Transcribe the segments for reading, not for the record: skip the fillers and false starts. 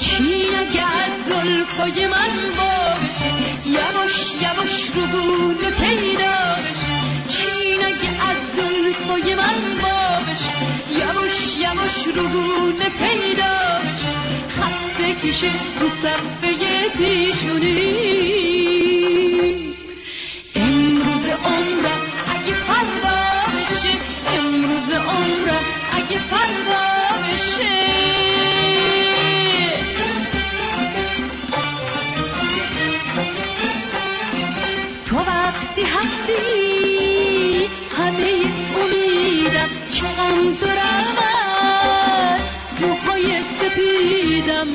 چین اگه از زلفای من باشه یواش یواش رو گونه پیدا بشه چین اگه از زلفای من باشه یواش یواش رو گونه پیدا بشه خط بکشه رو صفحه پیشونی امروز عمرم اگه فردا بشه امروز عمرم اگه فردا بشه تو وقتی هستی همه امیدم چه غم دارم از موهای سپیدم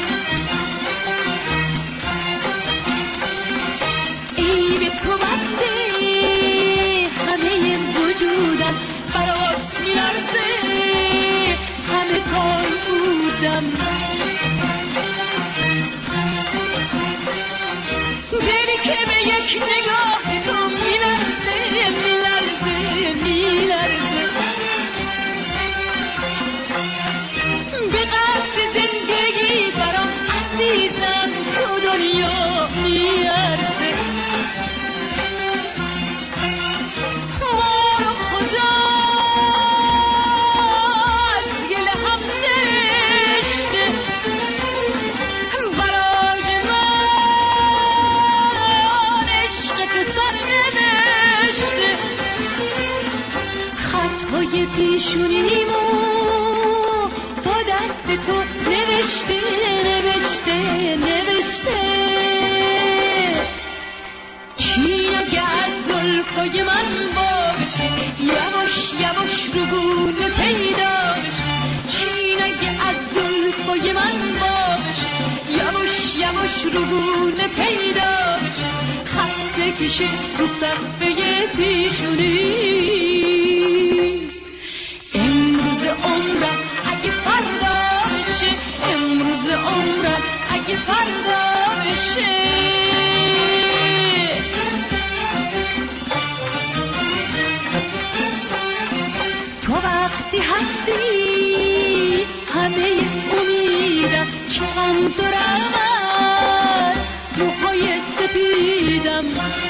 ای به تو بسته همه وجودم برات میلرزه همه تار بودم دلی که به یک نگاه تو میلرزه میلرزه میلرزه به قصد زندگی برام عزیزم تو دنیا میارزه ما رو خدا از گل هم زشته برای من عشق تو سر نوشته خطهای پیشونیمو با دست تو نوشته نوشته نوشته چین اگه از زلفای من باشه یواش یواش رو گونه پیدا بشه چین اگه از زلفای من باشه یواش یواش رو گونه پیدا بشه خط بکشه رو صفحه پیشونی امروز عمرم اگه فردا بشه امروز عمرم اگه فردا بشه تو وقتی هستی همه امیدم چه غم دارم از موهای سپیدم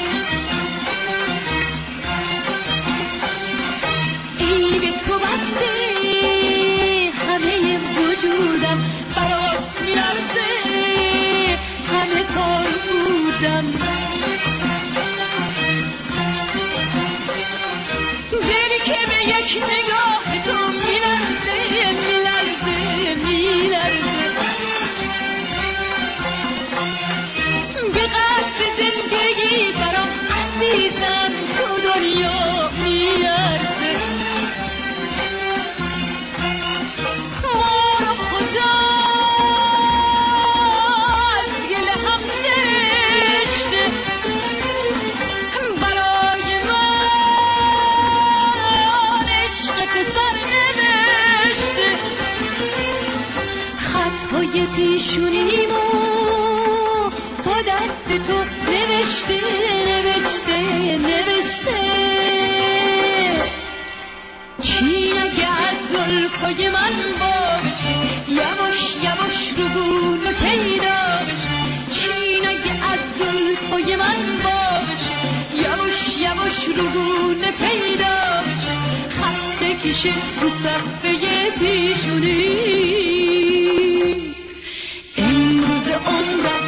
ای به تو بسته همه وجودم برات میلرزه همه تار بودم دلی که به یک نگاه تو میلرزه میلرزه میلرزه به قصد زندگی برام عزیزم تو دنیا میارزه ما رو خدا از گل هم زشته برای من عشق تو سر نوشته خطهای پیشونیمو با دست تو نوشته نوشته نوشته چین اگه از زلفای من باشه یواش یواش رو گونه پیدا بشه چین اگه از زلفای من باشه یواش یواش رو گونه پیدا بشه خط بکشه رو صفحه پیشونی امروز عمرم